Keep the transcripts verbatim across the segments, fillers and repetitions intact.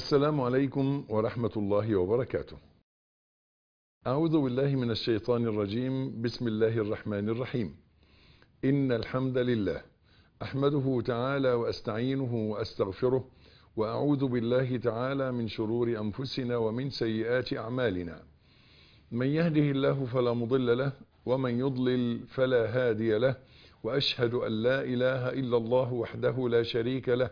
السلام عليكم ورحمة الله وبركاته. أعوذ بالله من الشيطان الرجيم. بسم الله الرحمن الرحيم. إن الحمد لله أحمده تعالى وأستعينه وأستغفره، وأعوذ بالله تعالى من شرور أنفسنا ومن سيئات أعمالنا. من يهده الله فلا مضل له، ومن يضلل فلا هادي له، وأشهد أن لا إله إلا الله وحده لا شريك له،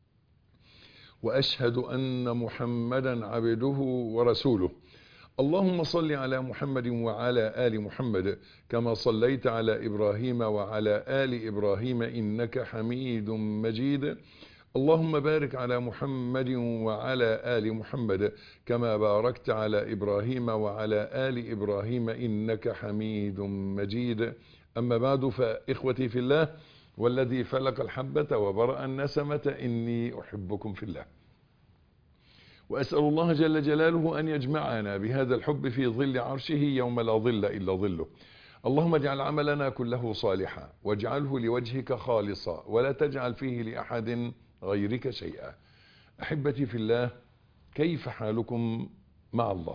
وأشهد أن محمدا عبده ورسوله. اللهم صل على محمد وعلى آل محمد كما صليت على إبراهيم وعلى آل إبراهيم إنك حميد مجيد. اللهم بارك على محمد وعلى آل محمد كما باركت على إبراهيم وعلى آل إبراهيم إنك حميد مجيد. أما بعد، فإخوتي في الله والذي فلق الحبة وبرأ النسمة إني أحبكم في الله، وأسأل الله جل جلاله أن يجمعنا بهذا الحب في ظل عرشه يوم لا ظل إلا ظله. اللهم اجعل عملنا كله صالحا، واجعله لوجهك خالصا، ولا تجعل فيه لأحد غيرك شيئا. أحبتي في الله، كيف حالكم مع الله؟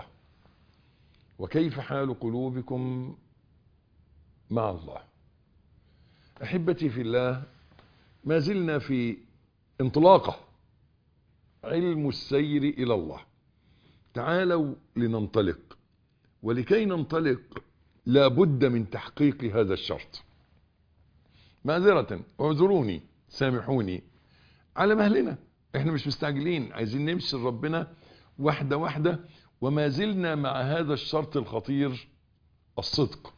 وكيف حال قلوبكم مع الله؟ أحبتي في الله، ما زلنا في انطلاقة علم السير إلى الله. تعالوا لننطلق، ولكي ننطلق لا بد من تحقيق هذا الشرط. معذرة، اعذروني، سامحوني على مهلنا، احنا مش مستعجلين، عايزين نمشي ربنا واحدة واحدة، وما زلنا مع هذا الشرط الخطير، الصدق.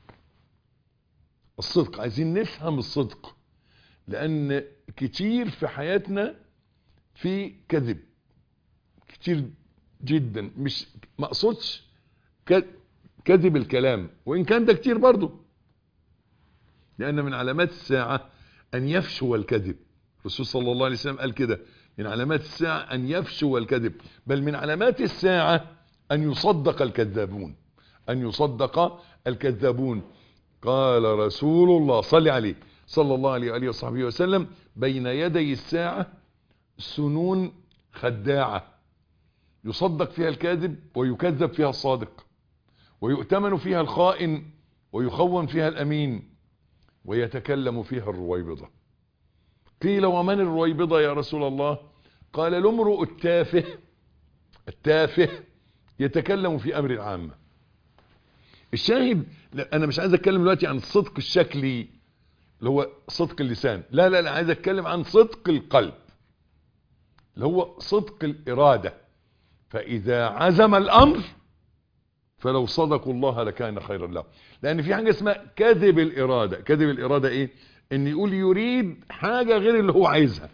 الصدق، عايزين نفهم الصدق، لأن كتير في حياتنا في كذب كتير جدا. مش مقصودش كذب الكلام، وإن كان ده كتير برضو، لأن من علامات الساعة أن يفشو الكذب. الرسول صلى الله عليه وسلم قال كده: من علامات الساعة أن يفشو الكذب، بل من علامات الساعة أن يصدق الكذابون، أن يصدق الكذابون. قال رسول الله صلى عليه صلى الله عليه وآله وصحبه وسلم: بين يدي الساعة سنون خداعة، يصدق فيها الكاذب ويكذب فيها الصادق، ويؤتمن فيها الخائن ويخون فيها الأمين، ويتكلم فيها الرويبضة. قيل: ومن الرويبضة يا رسول الله؟ قال: الامرؤ التافه التافه يتكلم في أمر العامة. الشاهد، أنا مش عايز أتكلم دلوقتي عن الصدق الشكلي اللي هو صدق اللسان، لا لا لا، عايز أتكلم عن صدق القلب اللي هو صدق الإرادة. فإذا عزم الأمر فلو صدقوا الله لكان خيرا له. لأن في حاجة اسمها كذب الإرادة. كذب الإرادة إيه؟ إن يقول يريد حاجة غير اللي هو عايزها.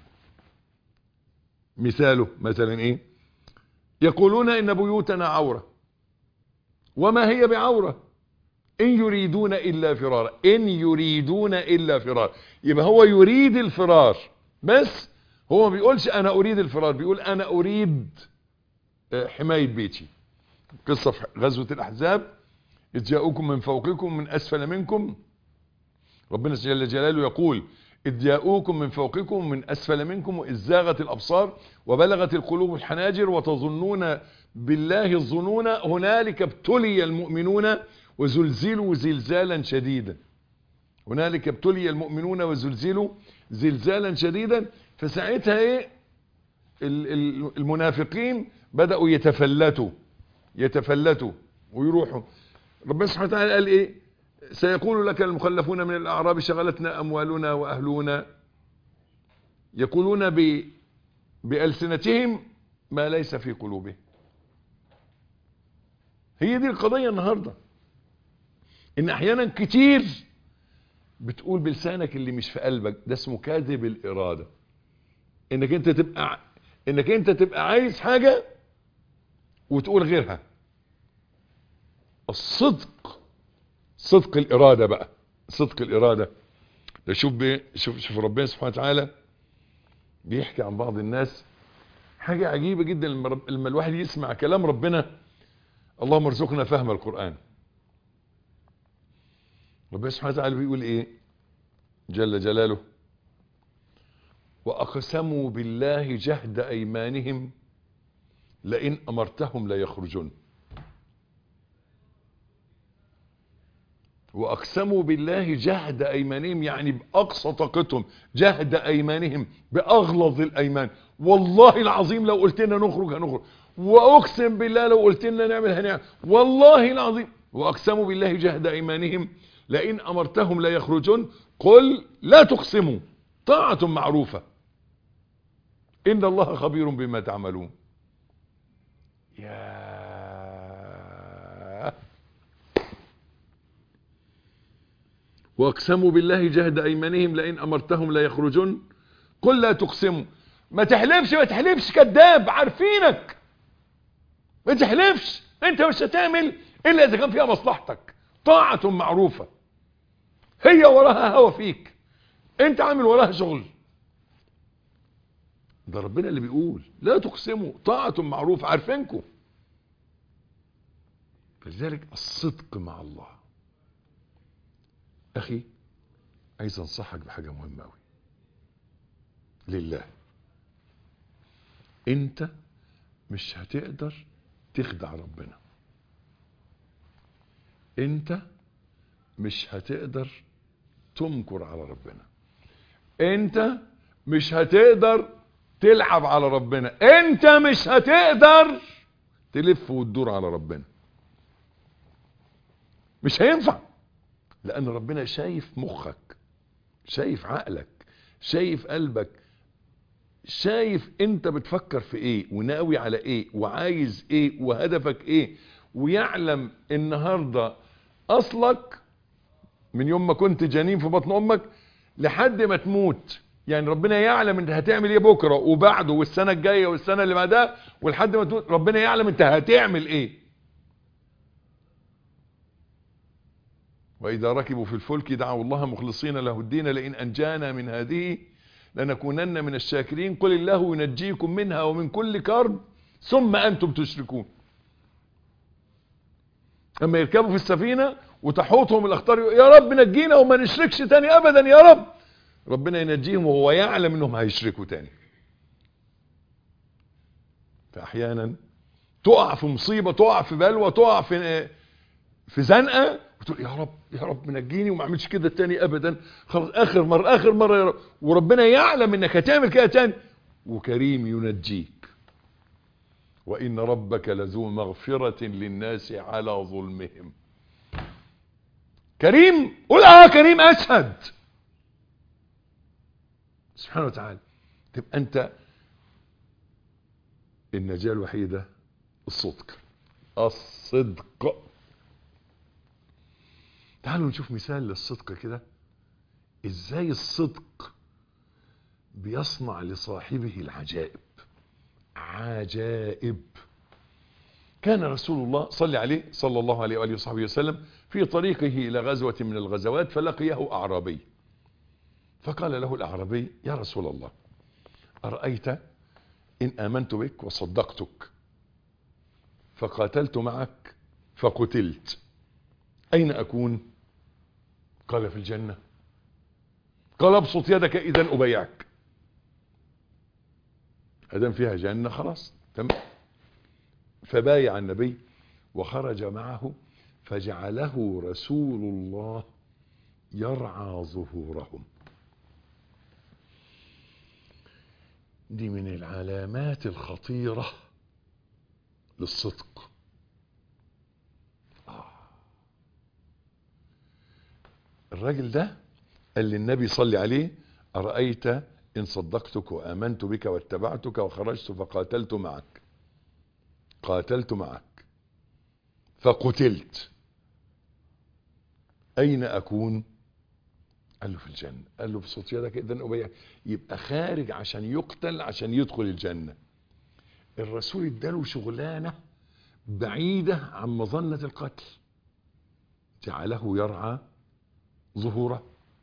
مثاله مثلا إيه؟ يقولون إن بيوتنا عورة وما هي بعورة إن يريدون إلا فرارا. إن يريدون إلا فرار، يبقى هو يريد الفرار، بس هو ما بيقولش أنا أريد الفرار، بيقول أنا أريد حماية بيتي. قصة في غزوة الأحزاب: إذ جاءوكم من فوقكم من أسفل منكم. ربنا جل جلاله يقول: إذ جاءوكم من فوقكم من أسفل منكم وإذ زاغت الأبصار وبلغت القلوب الحناجر وتظنون بالله الظنون هنالك ابتلي المؤمنون وزلزلوا زلزالا شديدا. هنالك ابتلي المؤمنون وزلزلوا زلزالا شديدا. فساعتها ايه؟ المنافقين بدأوا يتفلتوا يتفلتوا ويروحوا. ربنا سبحانه وتعالى قال ايه؟ سيقول لك المخلفون من الأعراب شغلتنا أموالنا وأهلنا يقولون ب... بألسنتهم ما ليس في قلوبهم. هي دي القضية النهاردة، إن أحيانا كتير بتقول بلسانك اللي مش في قلبك. ده اسمه كاذب الإرادة. إنك أنت تبقى إنك أنت تبقى عايز حاجة وتقول غيرها. الصدق، صدق الإرادة بقى، صدق الإرادة ده. شوف بي شوف شوف ربنا سبحانه وتعالى بيحكي عن بعض الناس حاجة عجيبة جدا. لما الواحد يسمع كلام ربنا، اللهم ارزقنا فهم القرآن. ربنا سبحانه وتعالى بيقول ايه جل جلاله: وأقسموا بالله جهد أيمانهم لئن أمرتهم لا يخرجون. وأقسموا بالله جهد أيمانهم، يعني بأقصى طاقتهم، جهد أيمانهم بأغلظ الأيمان. والله العظيم لو قلت لنا نخرج هنخرج، وأقسم بالله لو قلت لنا نعمل هنعمل، والله العظيم. وأقسموا بالله جهد أيمانهم لئن أمرتهم لا يخرجون قل لا تقسموا طاعة معروفة إن الله خبير بما تعملون. يا واقسموا بالله جهد ايمانهم لئن امرتهم لا يخرجون قل لا تقسموا. ما تحلفش ما تحلفش كذاب، عارفينك. ما تحلفش، انت مش هتعمل الا اذا كان فيها مصلحتك. طاعة معروفة، هي وراها هوى فيك، انت عامل وراها شغل. ده ربنا اللي بيقول لا تقسموا طاعة معروفة، عارفينكم. فلذلك الصدق مع الله. اخي عايز انصحك بحاجة مهمة اوي لله. انت مش هتقدر تخدع ربنا، انت مش هتقدر تمكر على ربنا، انت مش هتقدر تلعب على ربنا، انت مش هتقدر تلف وتدور على ربنا. مش هينفع، لان ربنا شايف مخك، شايف عقلك، شايف قلبك، شايف انت بتفكر في ايه وناوي على ايه وعايز ايه وهدفك ايه. ويعلم النهاردة اصلك من يوم ما كنت جنين في بطن امك لحد ما تموت. يعني ربنا يعلم انت هتعمل ايه بكرة وبعده والسنة الجاية والسنة اللي بعدها ولحد ما تموت. ربنا يعلم انت هتعمل ايه. وإذا ركبوا في الفلك دعوا الله مخلصين له الدين لئن أنجانا من هذه لنكونن من الشاكرين قل الله ينجيكم منها ومن كل كرب ثم أنتم تشركون. لما يركبوا في السفينة وتحوطهم الأخطار يا رب نجينا وما نشركش تاني أبدا يا رب، ربنا ينجيهم وهو يعلم أنهم هيشركوا تاني. فأحيانا تقع في مصيبة، تقع في بلوى، تقع في في زنقة وتقول يا رب يا رب نجيني وما اعملش كده تاني ابدا، خلاص اخر مرة اخر مرة يا رب. وربنا يعلم انك هتعمل كده تاني وكريم ينجيك. وان ربك لذو مغفرة للناس على ظلمهم. كريم، قول اه كريم اشهد سبحانه وتعالى. تبقى انت النجاة الوحيدة الصدق، الصدق. تعالوا نشوف مثال للصدق كده، ازاي الصدق بيصنع لصاحبه العجائب. عجائب. كان رسول الله صلى عليه صلى الله عليه وآله وصحبه وسلم في طريقه إلى غزوة من الغزوات فلقيه أعرابي، فقال له الأعرابي يا رسول الله أرأيت إن آمنت بك وصدقتك فقاتلت معك فقتلت أين أكون؟ قال في الجنة. قال ابسط يدك إذن أبيعك. أدام فيها جنة خلاص تمام. فبايع النبي وخرج معه فجعله رسول الله يرعى ظهورهم. دي من العلامات الخطيرة للصدق. آه. الراجل ده قال للنبي صلى عليه أرأيت إن صدقتك وآمنت بك واتبعتك وخرجت فقاتلت معك قاتلت معك فقتلت أين أكون؟ قال له في الجنة. قال له بصوت يدك إذن أبيعك. يبقى خارج عشان يقتل عشان يدخل الجنة. الرسول اداله شغلانة بعيدة عن مظنة القتل، جعله يرعى ظهوره،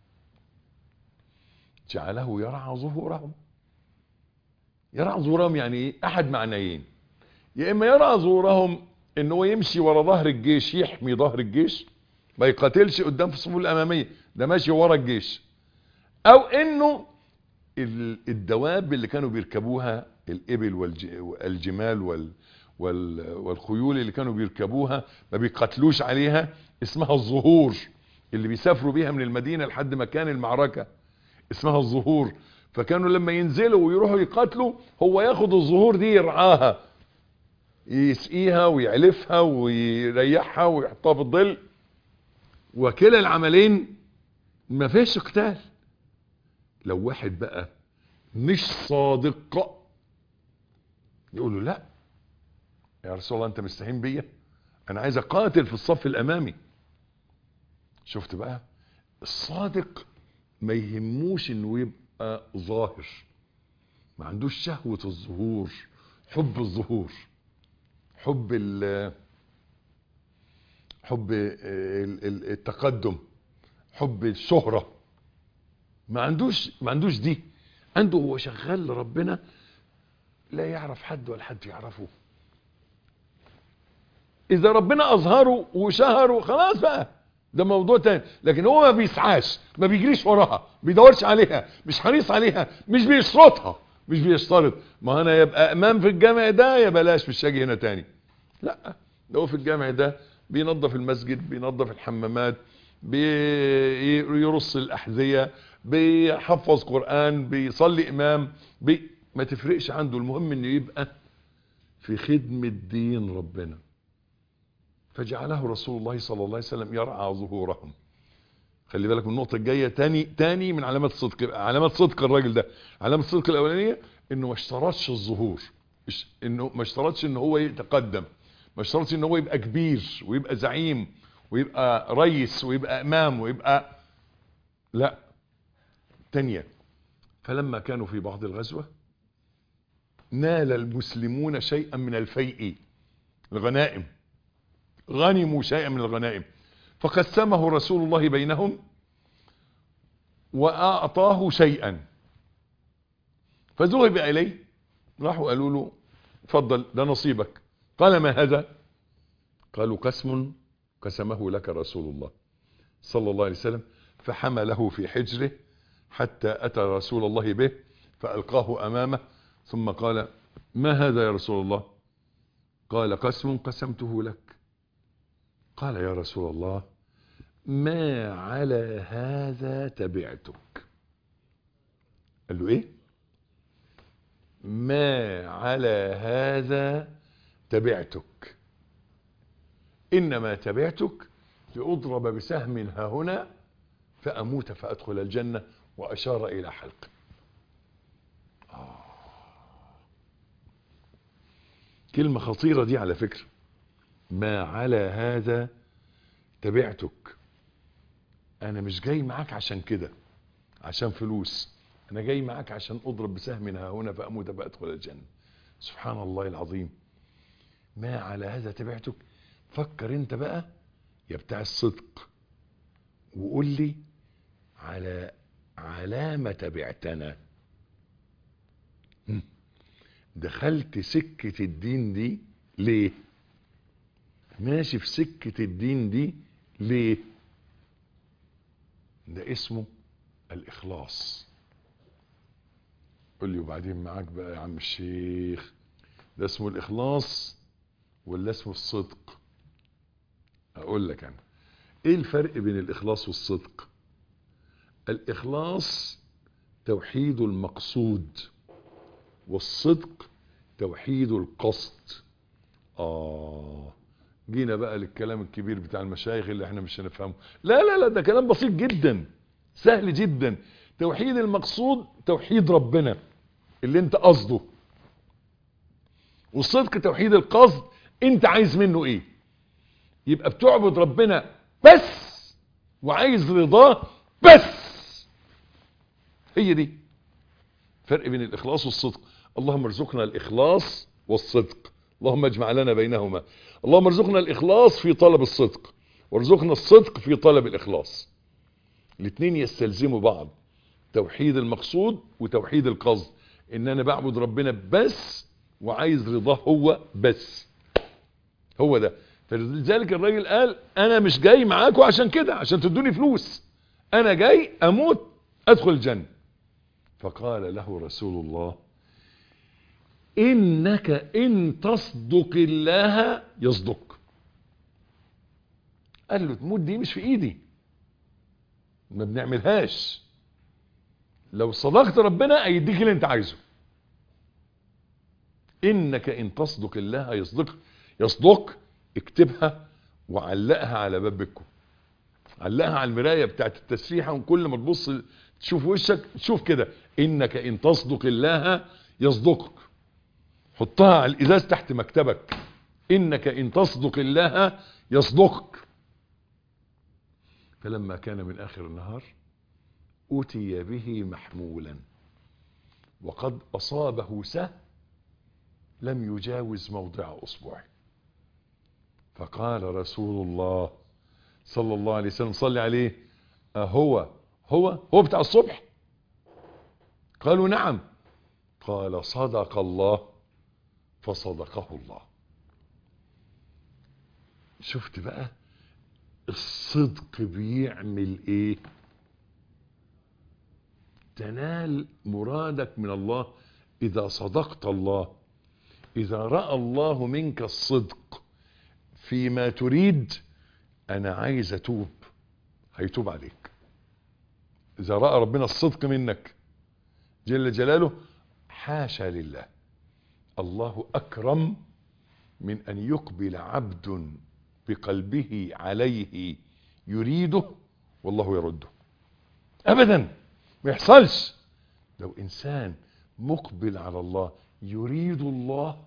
جعله يرعى ظهورهم. يرعى ظهورهم يعني ايه؟ احد معنيين. يا اما يرعى ظهورهم ان هو يمشي ورا ظهر الجيش، يحمي ظهر الجيش ما يقاتلش قدام في الصفوف الاماميه، ده ماشي ورا الجيش. او انه الدواب اللي كانوا بيركبوها الإبل والجمال وال والخيول اللي كانوا بيركبوها ما بيقتلوش عليها، اسمها الظهور، اللي بيسافروا بيها من المدينة لحد مكان المعركة اسمها الظهور. فكانوا لما ينزلوا ويروحوا يقاتلوا هو ياخد الظهور دي يرعاها، يسقيها ويعلفها ويريحها ويحطها في الظل، وكلا العملين ما فيش قتال. لو واحد بقى مش صادق يقول له لا يا رسول الله انت مستهين بيا، انا عايز اقاتل في الصف الامامي. شفت بقى الصادق ما يهموش انه يبقى ظاهر، ما عندوش شهوة الظهور، حب الظهور، حب ال حب التقدم، حب الشهرة، ما عندوش ما عندوش دي. عنده هو شغال لربنا، لا يعرف حد ولا حد يعرفه. اذا ربنا اظهره وشهره خلاص بقى ده موضوع تاني، لكن هو ما بيسعاش، ما بيجريش وراها، بيدورش عليها، مش حريص عليها، مش بيشرطها، مش بيشترط ما انا يبقى امام في الجامع ده يا بلاش مش هاجي هنا تاني. لا، ده هو في الجامع ده بينظف المسجد، بينظف الحمامات، بيرص الاحذية، بيحفظ قرآن، بيصلي امام، بي... ما تفرقش عنده، المهم انه يبقى في خدمة دين ربنا. فجعله رسول الله صلى الله عليه وسلم يرعى ظهورهم. خلي بالك من النقطة الجاية، تاني تاني من علامات الصدق، علامات صدق الراجل ده. علامة الصدق الاولانية انه ما اشترطش الظهور، انه ما اشترطش ان هو يتقدم، ما اشترطش ان هو يبقى كبير ويبقى زعيم ويبقى رئيس ويبقى امام ويبقى لا. تانية، فلما كانوا في بعض الغزوة نال المسلمون شيئا من الفيء، الغنائم، غنموا شيئا من الغنائم، فقسمه رسول الله بينهم وأعطاه شيئا، فذهب إليه، راحوا قالوا له اتفضل ده نصيبك. قال ما هذا؟ قالوا قسم قسمه لك رسول الله صلى الله عليه وسلم. فحمله في حجره حتى أتى رسول الله به فألقاه أمامه، ثم قال ما هذا يا رسول الله؟ قال قسم قسمته لك. قال يا رسول الله ما على هذا تبعتك. قال له ايه؟ ما على هذا تبعتك، انما تبعتك لأضرب بسهم ها هنا فأموت فأدخل الجنة، وأشار إلى حلق. آه. كلمة خطيرة دي على فكرة، ما على هذا تبعتك. انا مش جاي معاك عشان كده عشان فلوس، انا جاي معاك عشان اضرب بسهم ها هنا فاموت فادخل الجنة. سبحان الله العظيم. ما على هذا تبعتك. فكر انت بقى يا بتاع الصدق وقول لي على علامة تبعتنا. دخلت سكة الدين دي ليه؟ ماشي في سكة الدين دي ليه؟ ده اسمه الإخلاص. قل لي وبعدين معاك بقى يا عم الشيخ، ده اسمه الإخلاص ولا اسمه الصدق؟ أقول لك أنا إيه الفرق بين الإخلاص والصدق. الإخلاص توحيد المقصود، والصدق توحيد القصد. آه جينا بقى للكلام الكبير بتاع المشايخ اللي احنا مش هنفهمه. لا لا لا ده كلام بسيط جدا سهل جدا. توحيد المقصود توحيد ربنا اللي انت قصده، والصدق توحيد القصد انت عايز منه ايه. يبقى بتعبد ربنا بس وعايز رضاه بس. هي دي فرق بين الاخلاص والصدق. اللهم ارزقنا الاخلاص والصدق، اللهم اجمع لنا بينهما. اللهم ارزقنا الاخلاص في طلب الصدق، وارزقنا الصدق في طلب الاخلاص. الاثنين يستلزموا بعض، توحيد المقصود وتوحيد القصد، ان انا بعبد ربنا بس وعايز رضاه هو بس. هو ده. فلذلك الراجل قال انا مش جاي معاكم عشان كده عشان تدوني فلوس، انا جاي اموت ادخل الجنة. فقال له رسول الله إنك إن تصدق الله يصدق. قال له تموت دي مش في إيدي، ما بنعملهاش. لو صدقت ربنا هيديك اللي انت عايزه. إنك إن تصدق الله يصدق. يصدق اكتبها وعلقها على باب بيتكم، علقها على المراية بتاعت التسريحة، وكل ما تبص تشوف وشك تشوف كده إنك إن تصدق الله يصدقك. حطها على الإزاز تحت مكتبك، إنك إن تصدق الله يصدقك. فلما كان من آخر النهار أتي به محمولا وقد أصابه سهم لم يجاوز موضع أصبعه. فقال رسول الله صلى الله عليه وسلم صلي عليه: أهو هو هو بتاع الصبح؟ قالوا نعم. قال: صدق الله فصدقه الله. شفت بقى الصدق بيعمل ايه؟ تنال مرادك من الله اذا صدقت الله. اذا رأى الله منك الصدق فيما تريد، انا عايز اتوب، هيتوب عليك. اذا رأى ربنا الصدق منك جل جلاله، حاشا لله، الله اكرم من ان يقبل عبد بقلبه عليه يريده والله يرده. ابدا ما يحصلش. لو انسان مقبل على الله يريد الله،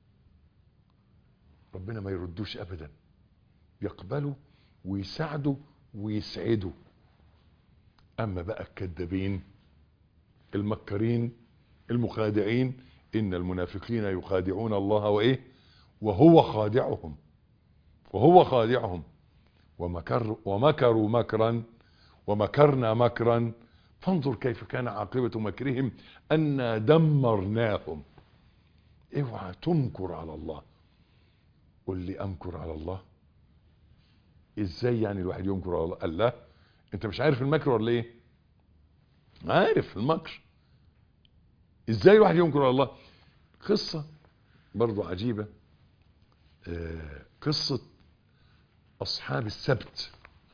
ربنا ما يردوش ابدا، يقبله ويساعده ويسعده. اما بقى الكذابين المكرين المخادعين، ان المنافقين يخادعون الله وايه وهو خادعهم وهو خادعهم ومكر ومكروا مكرا ومكرنا مكرا فانظر كيف كان عاقبة مكرهم أنا دمرناهم. اوعى تمكر على الله. قل لي امكر على الله ازاي؟ يعني الواحد يمكر على الله؟ قال لا، انت مش عارف المكر ولا ايه؟ عارف المكر. ازاي الواحد يمكر على الله؟ قصة برضو عجيبة، آه قصة اصحاب السبت.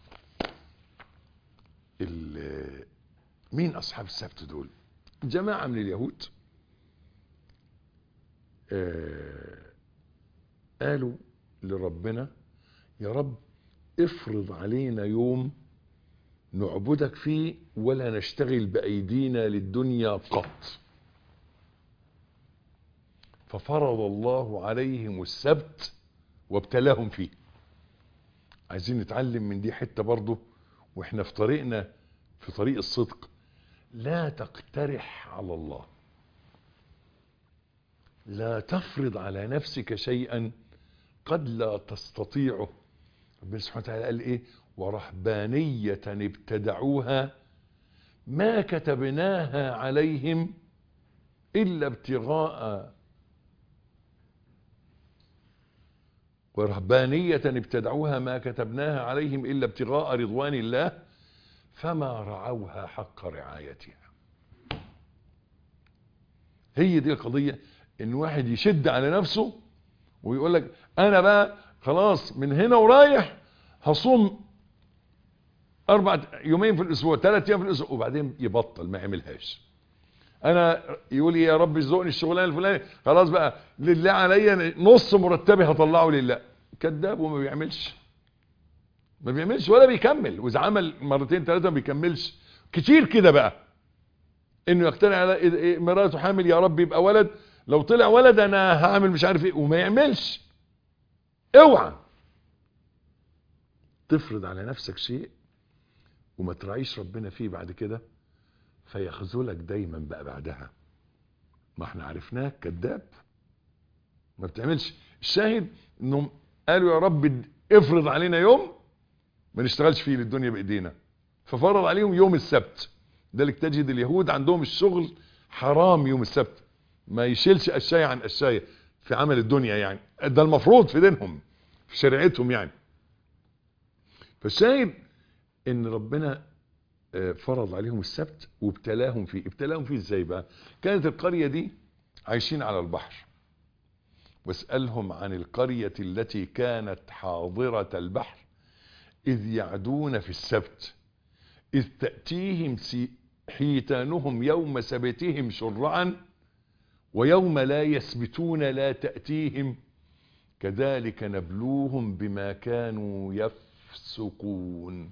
مين اصحاب السبت دول؟ جماعة من اليهود آه قالوا لربنا: يا رب افرض علينا يوم نعبدك فيه ولا نشتغل بأيدينا للدنيا قط. ففرض الله عليهم السبت وابتلاهم فيه. عايزين نتعلم من دي حتة برضو واحنا في طريقنا في طريق الصدق. لا تقترح على الله، لا تفرض على نفسك شيئا قد لا تستطيعه. ربنا سبحانه وتعالى قال ايه؟ ورهبانية ابتدعوها ما كتبناها عليهم الا ابتغاء ورهبانية ابتدعوها ما كتبناها عليهم الا ابتغاء رضوان الله فما رعوها حق رعايتها. هي دي القضية، ان واحد يشد على نفسه ويقول لك انا بقى خلاص من هنا ورايح هصوم اربع يومين في الاسبوع، ثلاث ايام في الاسبوع، وبعدين يبطل ما يعملهاش. انا يقول يا رب ارزقني الشغلانه الفلانيه، خلاص بقى لله عليا نص مرتبي هطلعه لله. كذاب وما بيعملش، ما بيعملش ولا بيكمل، واذا عمل مرتين ثلاثه ما بيكملش. كتير كده بقى انه يقتنع على مراته حامل يا رب يبقى ولد، لو طلع ولد انا هعمل مش عارف ايه، وما يعملش. اوعى تفرض على نفسك شيء وما تراعيش ربنا فيه بعد كده فيخذلك دايما بقى بعدها. ما احنا عرفناك كذاب ما بتعملش. الشاهد انهم قالوا يا رب افرض علينا يوم ما نشتغلش فيه للدنيا بايدينا، ففرض عليهم يوم السبت. ذلك تجد اليهود عندهم الشغل حرام يوم السبت، ما يشيلش قشاية عن قشاية في عمل الدنيا، يعني ده المفروض في دينهم في شريعتهم يعني. فالشاهد ان ربنا فرض عليهم السبت وابتلاهم فيه. ابتلاهم فيه ازاي بقى؟ كانت القرية دي عايشين على البحر. واسألهم عن القرية التي كانت حاضرة البحر إذ يعدون في السبت إذ تأتيهم حيتانهم يوم سبتهم شرعا ويوم لا يسبتون لا تأتيهم كذلك نبلوهم بما كانوا يفسقون.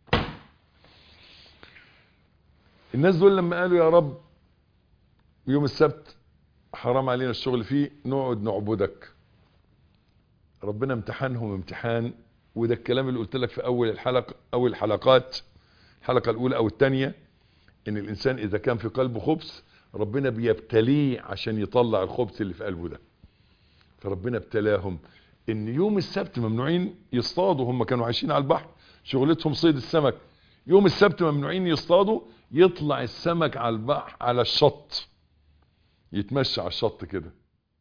الناس دول لما قالوا يا رب يوم السبت حرام علينا الشغل فيه نقعد نعبدك، ربنا امتحنهم امتحان. وده الكلام اللي قلت لك في اول الحلقة او الحلقات، الحلقة الاولى او الثانية، ان الانسان اذا كان في قلبه خبث ربنا بيبتليه عشان يطلع الخبث اللي في قلبه ده. فربنا ابتلاهم ان يوم السبت ممنوعين يصطادوا، هم كانوا عايشين على البحر شغلتهم صيد السمك، يوم السبت ممنوعين يصطادوا، يطلع السمك على البحر على الشط يتمشى على الشط كده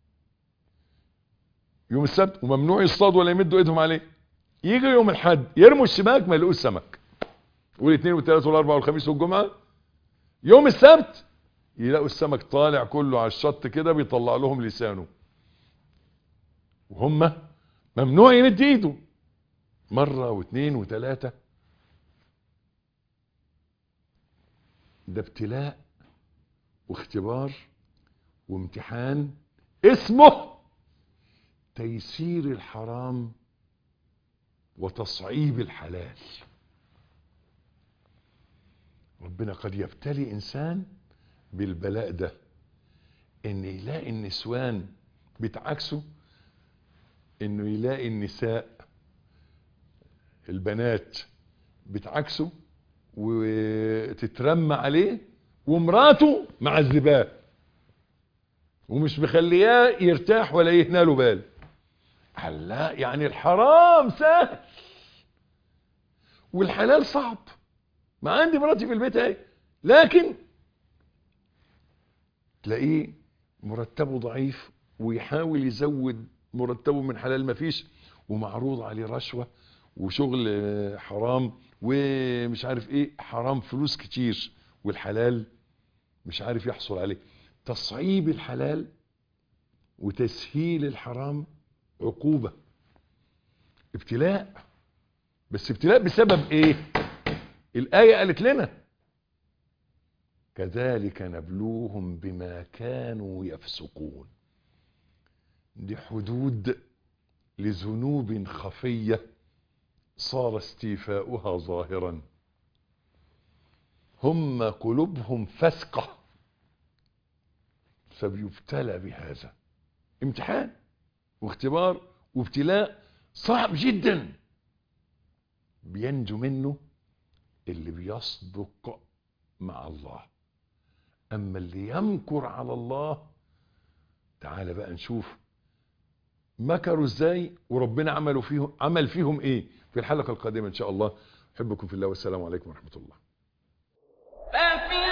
يوم السبت، وممنوع يصطادوا ولا يمدوا ايدهم عليه. يجي يوم الحد يرموا الشباك ما يلاقوش سمك، والاثنين والثلاث والاربعه والخميس والجمعه. يوم السبت يلاقوا السمك طالع كله على الشط كده بيطلع لهم لسانه، وهم ممنوع يمد ايده. مره واثنين وثلاثه. ده ابتلاء واختبار وامتحان اسمه تيسير الحرام وتصعيب الحلال. ربنا قد يبتلي انسان بالبلاء ده، ان يلاقي النسوان بتعكسه، انه يلاقي النساء البنات بتعكسه وتترمى عليه، ومراته معذباه ومش مخلياه يرتاح ولا يهنى له بال. لا يعني الحرام سهل والحلال صعب. ما عندي مراتي في البيت اهي، لكن تلاقيه مرتبه ضعيف ويحاول يزود مرتبه من حلال ما فيش، ومعروض عليه رشوة وشغل حرام ومش عارف ايه حرام، فلوس كتير، والحلال مش عارف يحصل عليه. تصعيب الحلال وتسهيل الحرام عقوبة، ابتلاء. بس ابتلاء بسبب ايه؟ الآية قالت لنا كذلك نبلوهم بما كانوا يفسقون. دي حدود لذنوب خفية صار استيفاؤها ظاهرا. هم قلوبهم فسقة فبيبتلى بهذا. امتحان واختبار وابتلاء صعب جدا، بينجو منه اللي بيصدق مع الله. اما اللي يمكر على الله، تعال بقى نشوف مكروا ازاي وربنا عملوا فيهم عمل فيهم ايه في الحلقة القادمة ان شاء الله. احبكم في الله والسلام عليكم ورحمة الله.